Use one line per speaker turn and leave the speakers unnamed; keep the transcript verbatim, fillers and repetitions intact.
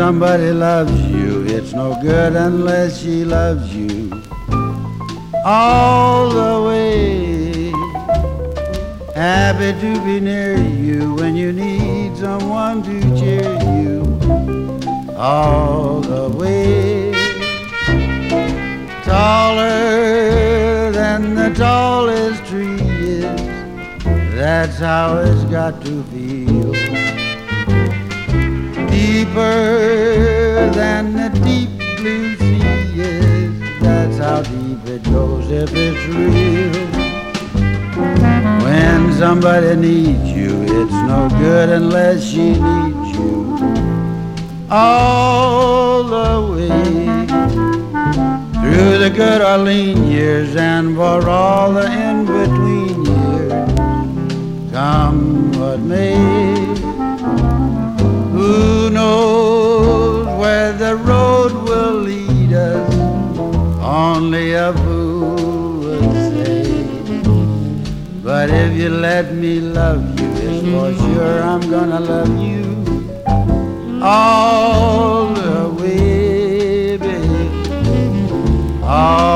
somebody loves you, it's no good unless she loves you all the way. Happy to be near you when you need someone to cheer you all the way. Taller than the tallest tree is, that's how it's got to feel. Deeper than the deep blue sea is, that's how deep it goes if it's real. When somebody needs you, it's no good unless she needs you all the way. Through the good or lean years and for all the in-between years, come what may. Who knows where the road will lead us? Only a fool would say. But if you let me love you, it's for sure I'm gonna love you all the way, baby. All